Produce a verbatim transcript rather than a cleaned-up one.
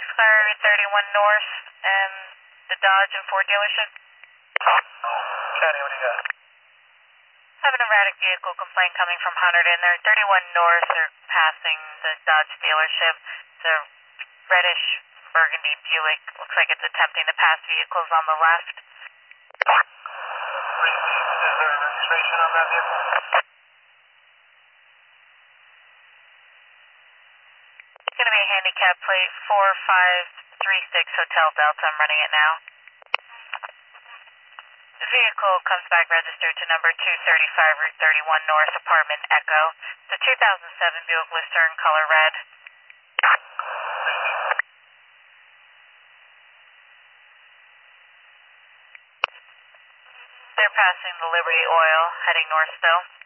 car thirty-one North and the Dodge and Ford dealership. County, what do you got? I have an erratic vehicle complaint coming from Hunterdon. They're thirty-one North. They're passing the Dodge dealership. It's a reddish burgundy Buick. Looks like it's attempting to pass vehicles on the left. Is there a registration on that vehicle? It's going to be a handicap plate four five three six Hotel Delta. I'm running it now. The vehicle comes back registered to number two thirty-five Route thirty-one North, apartment Echo. It's a two thousand seven Buick Lucerne, color red. They're passing the Liberty Oil, heading north still.